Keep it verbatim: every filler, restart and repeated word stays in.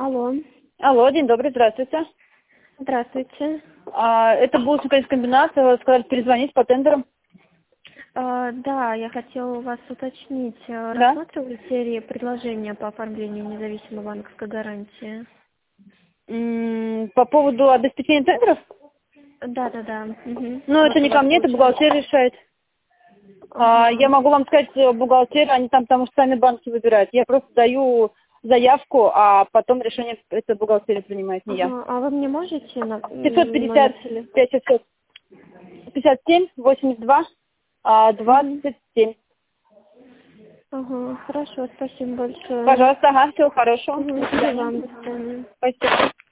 Алло. Алло, день добрый, здравствуйте. Здравствуйте. А, это булочный комбинат, вы сказали перезвонить по тендеру. А, да, я хотела у вас уточнить, а, Да? рассматривали серии предложения по оформлению независимой банковской гарантии? М, По поводу обеспечения тендеров? Да, да, да. Угу. Ну, это не ко мне, это бухгалтерия решает. А, Ага. я могу вам сказать, э, бухгалтерия, они там потому что сами банки выбирают. Я просто даю заявку, а потом решение это бухгалтерия принимает, не я. Ага. А вы мне можете на... пятьсот м, номер пятьдесят телефона? пять шестьсот пятьдесят семь восемьдесят два а, Угу. двадцать семь. Ага, хорошо, спасибо большое. Пожалуйста, ага, всего хорошего. Угу. До И свидания. вам, до свидания. Спасибо.